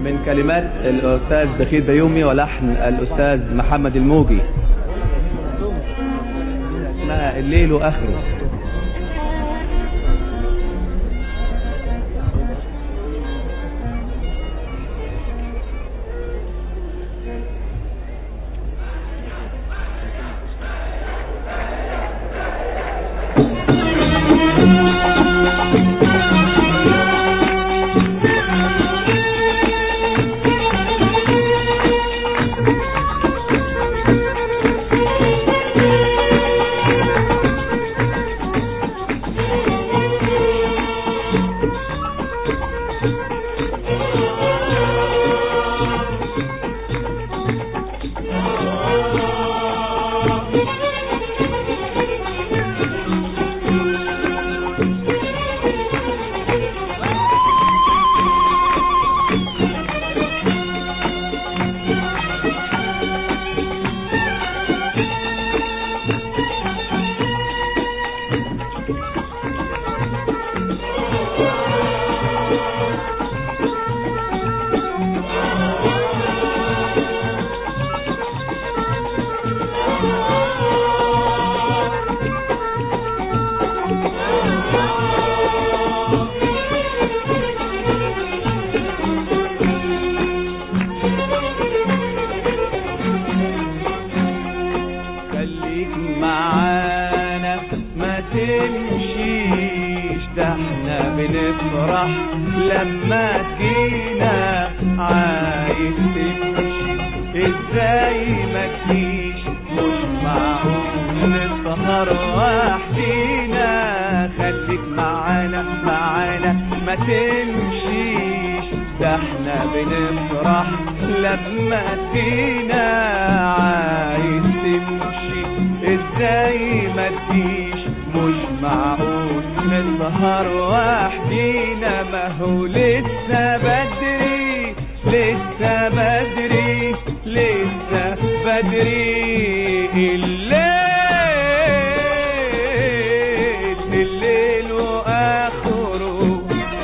من كلمات الأستاذ بخيت بيومي ولحن الأستاذ محمد الموجي، اسمها الليل وآخره. معانا ما تمشيش، ده احنا بنفرح لما تجينا. عايز تمشي ازاي ما تجيش، مش معقول نسهر وحدينا. خليك معانا ما تمشيش، ده احنا بنفرح لما تجينا. عايز تمشي ازاي ما تجيش، مش معقول نسهر وحدينا. ما هو لسه بدري لسه بدري لسه بدري. الليل واخره.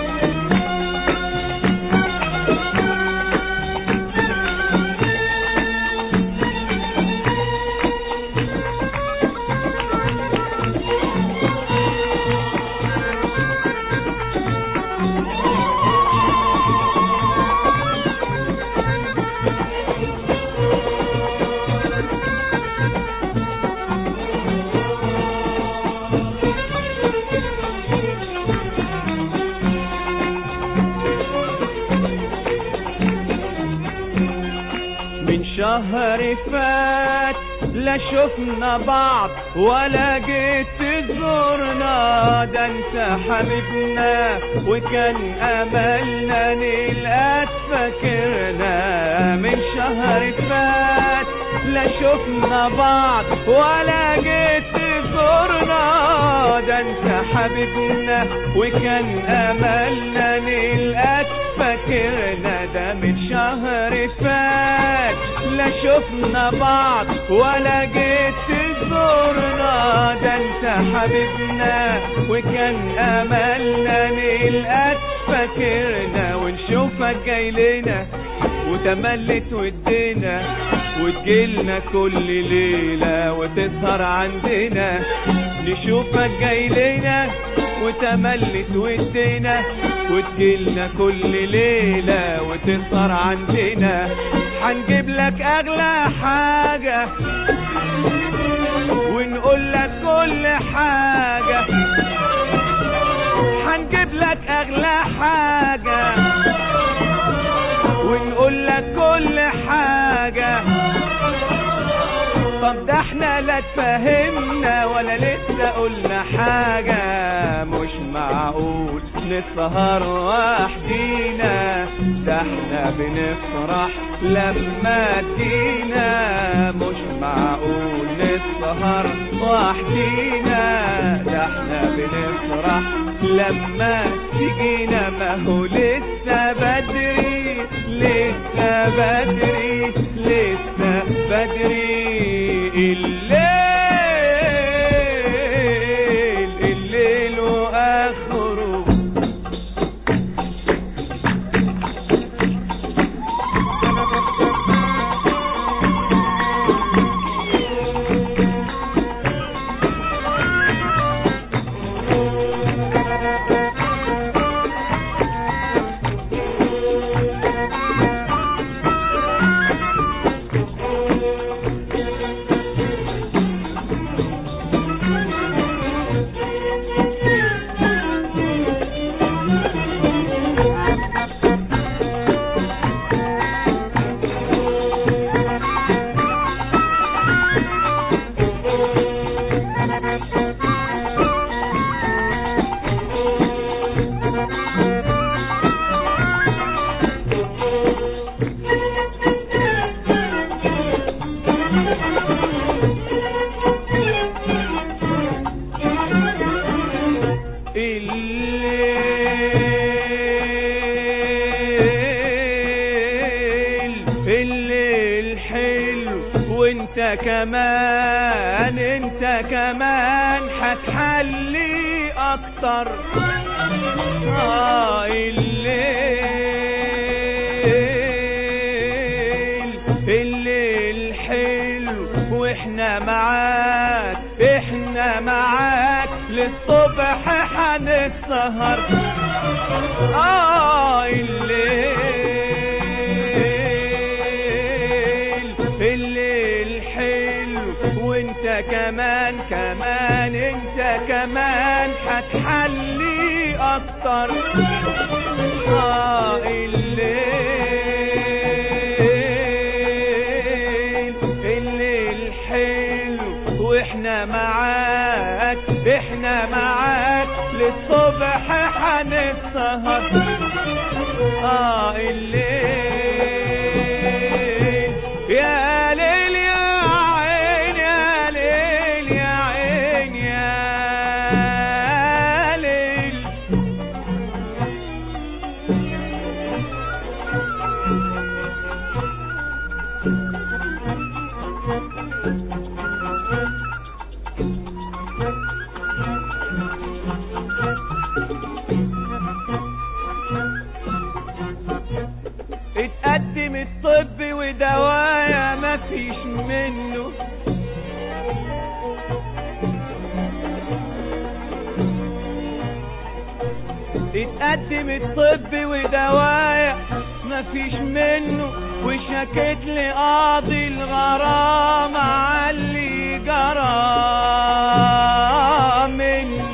شهر فات لا شفنا بعض ولا جيت تزورنا. ده انت حبيبنا وكان املنا نلقاك فاكرنا. من شهر فات لا شفنا بعض ولا جيت تزورنا. ده انت حبيبنا وكان املنا نلقاك فاكرنا. ده من شهر فات لا شفنا بعض ولا جيت تزورنا. ده انت حبيبنا وكان املنا نلقاك فاكرنا. ونشوفك جاي لنا وتملت ودينا، وتجيلنا كل ليلة وتسهر عندنا. نشوفك جاي لنا وتملت ودينا، وتجيلنا كل ليلة وتسهر عندنا. هنجيب لك اغلى حاجة ونقول لك كل حاجة. هنجيب لك اغلى حاجة ونقول لك كل حاجة. طب ده احنا لا تفهمنا ولا لسه قلنا حاجة. مش معقول نسهر وحدينا، ده احنا بنفرح لما تجينا. مش معقول نسهر وحدينا، ده احنا بنفرح لما تجينا. ما هو لسه بدري لسه بدري لسه بدري. الليل واخره. الليل حلو وانت كمان هتحلي اكتر. الليل حلو واحنا معاك للصبح هنسهر. الليل حلو وانت كمان انت كمان هتحلي اكتر. الليل حلو واحنا معاك للصبح هنسهر. الليل يا ليل يا عين يا ليل يا عين يا ليل. اتقدم الطب ودوايا مفيش منه، اتقدم الطب ودوايا مفيش منه، وشكيت لقاضي الغرام عاللي جرى منه.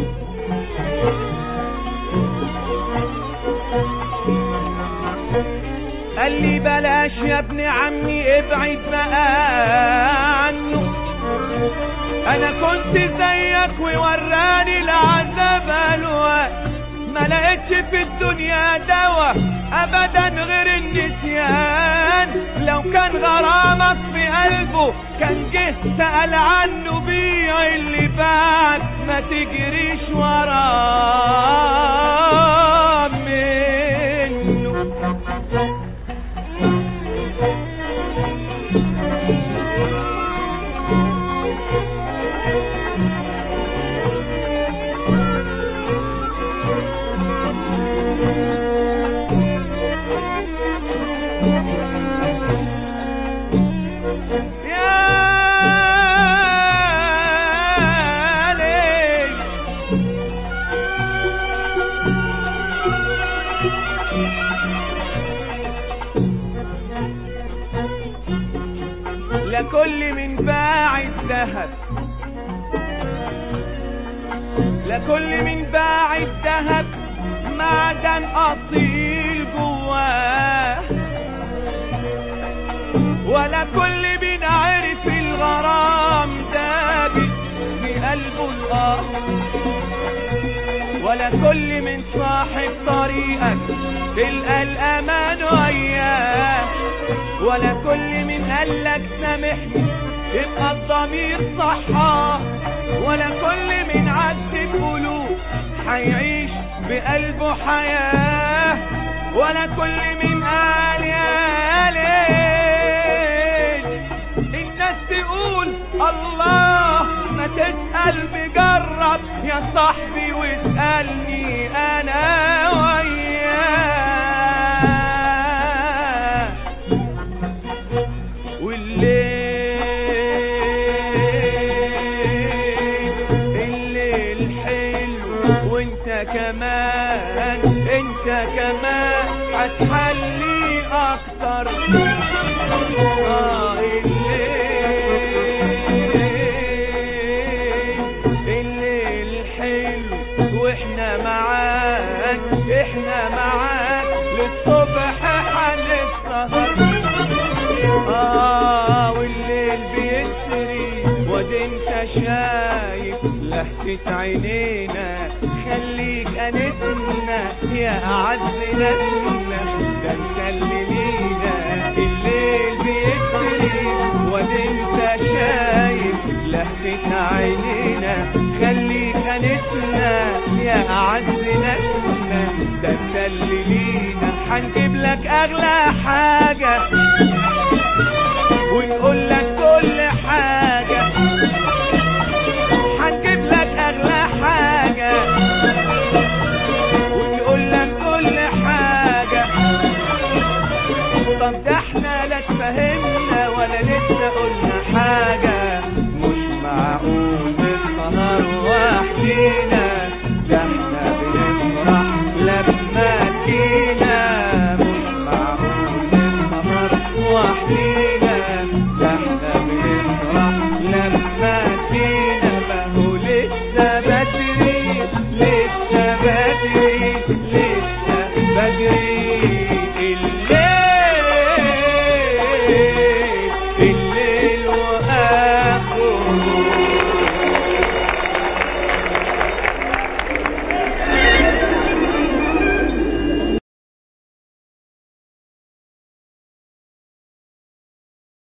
قال لي بلاش يا ابن عمي ابعد بقى عنه، انا كنت زيك ووراني العذاب الوقت، ما لقيتش في الدنيا دوا ابدا غير النسيان. لو كان غرامك في قلبه كان جه سأل عنه، بيع اللي بعد ما تجريش وراه منه. لكل من باع الذهب، لكل من باع الذهب معدن أصيل جواه، ولا كل من عرف الغرام دابت في قلبه الآه، ولا كل من صاحب طريقك تلقى الأمان وياه، ولا كل من قالك سامحني يبقى الضمير صحاه، ولا كل من عذب قلوب هيعيش بقلبه حياة، ولا كل من قال يا ليل الناس تقول الله، ما تسأل بجرب يا صاحبي واسألني أنا وياه. الليل حلو وانت كمان هتحلي اكتر. الليل حلو واحنا معاك للصبح هنسهر. والليل بيسري وادي انت شايف لهفة عينينا، خليك انسنا يا اعز ناسنا، ده انت اللي لينا. الليل بيسري وادي انت شايف لهفة عينينا، خليك انسنا يا هنجيب لك اغلى حاجة ونقول لك كل حاجة، هنجيب لك اغلى حاجة ونقول لك كل حاجة. طب ده احنا لا تفهمنا ولا لسه قلنا حاجة، مش معقول نسهر وحدينا، ده